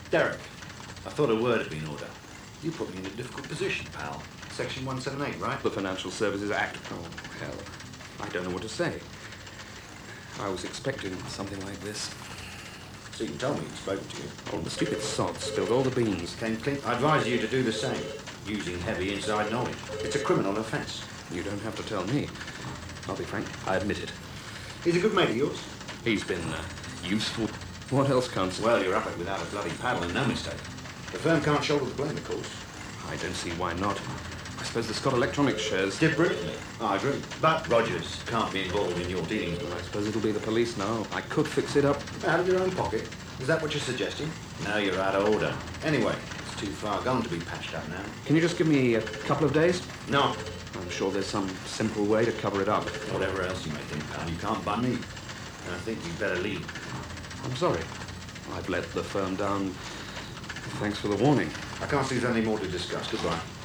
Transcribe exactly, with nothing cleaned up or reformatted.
Derek, I thought a word had been ordered. You put me in a difficult position, pal. Section one seventy-eight, right? The Financial Services Act. Oh, hell. I don't know what to say. I was expecting something like this. So you can tell me he's spoken to you. Oh, the stupid sod spilled all the beans. Came clean. I advise you to do the same, using heavy inside knowledge. It's a criminal offence. You don't have to tell me. I'll be frank, I admit it. He's a good mate of yours. He's been uh, useful. What else counts? Well, you're up it without a bloody paddle and no mistake. The firm can't shoulder the blame, of course. I don't see why not. I suppose the Scott Electronics shares... Did brilliantly. I agree. But Rogers can't be involved in your dealings. Well, I suppose it'll be the police now. I could fix it up. Out of your own pocket? Is that what you're suggesting? No, you're out of order. Anyway, it's too far gone to be patched up now. Can you just give me a couple of days? No. I'm sure there's some simple way to cover it up. Whatever else you may think, pal, you can't bun me. And I think you'd better leave. I'm sorry. I've let the firm down. Thanks for the warning. I can't see there's any more to discuss. Goodbye.